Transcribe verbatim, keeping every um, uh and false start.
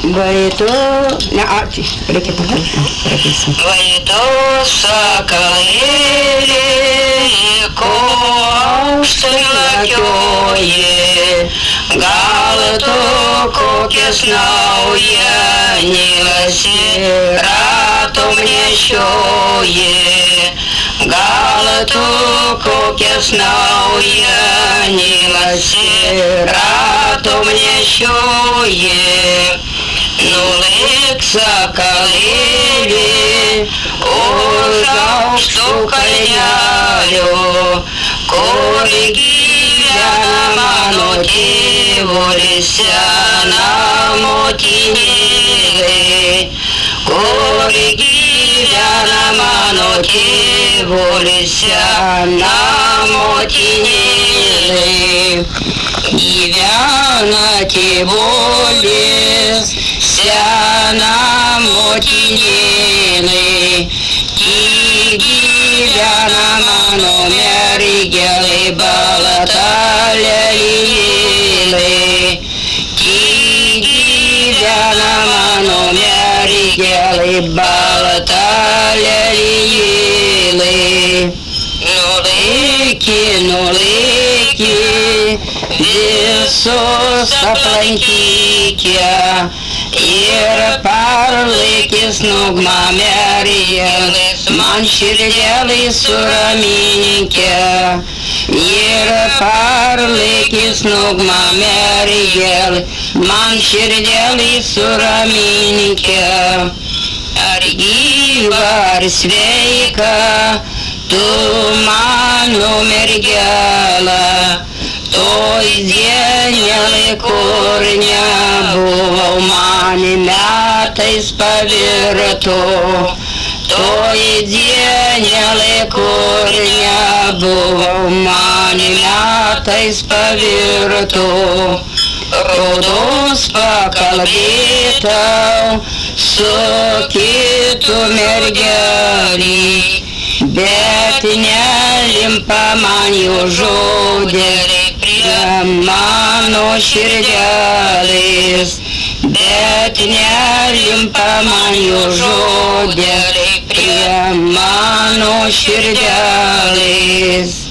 Vaito, ne, ačiū, reikia pakalbėti. Vaito sakalėlė, ko aukštai lakioji, gal tu kokias naujienas ratom nešioji, gal tu kokias naujienas ratom nešioji. Nulik sakalėlį už aukštų kalnelių, kur gyvena mano tėvulis sena motinėlė, kur gyvena mano tėvulis sena motinėlė. Gyvena tėvulis sena motinėlė, tik gyvena mano mergelė balta lelijėlė, tik gyvena mano mergelė balta lelijėlė. Nulėki, nulėki, visus aplankykia ir parlaikis nugma mergelės, man širdelį suraminkė. Ir parlaikis nugma mergelė, man širdelį suraminkė. Ar gyva, ar sveika, tu mano mergelė, toj dienelė, kur nebuvau, man metais pavirto. Toj dienelė, kur nebuvau, man metais pavirto. Rodos pakalbėtau su kitu mergelį, bet nelimpa man jų žodeliai prie mano širdelės, bet nelimpa man jų žodeliai prie mano širdelės.